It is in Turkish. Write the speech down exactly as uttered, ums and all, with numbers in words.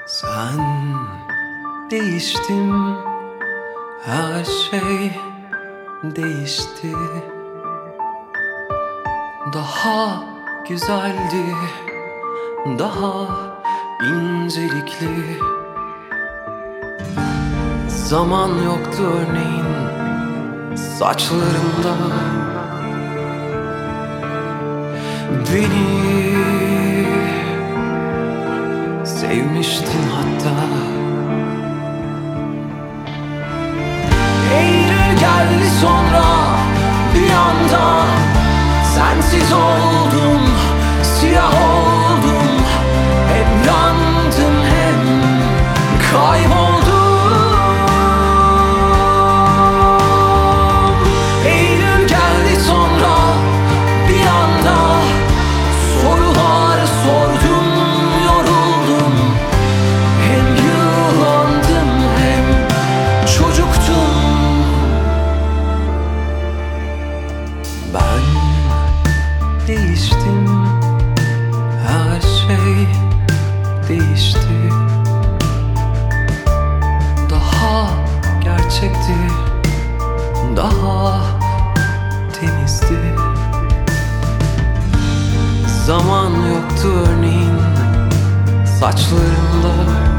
Sen değiştin, her şey değişti. Daha güzeldi, daha incelikli. Zaman yoktu örneğin saçlarımda. Beni sevmiştin hatta. Eylül geldi sonra bir anda, sensiz oldum, siyah oldum. Hem yandım hem kayboldum. Eylül geldi sonra bir anda, sorular sordum, yoruldum. Hem yılandım hem çocuktum. Ben değiştim, her şey değişti. Daha gerçekti, daha temizdi. Zaman yoktu örneğin saçlarımda.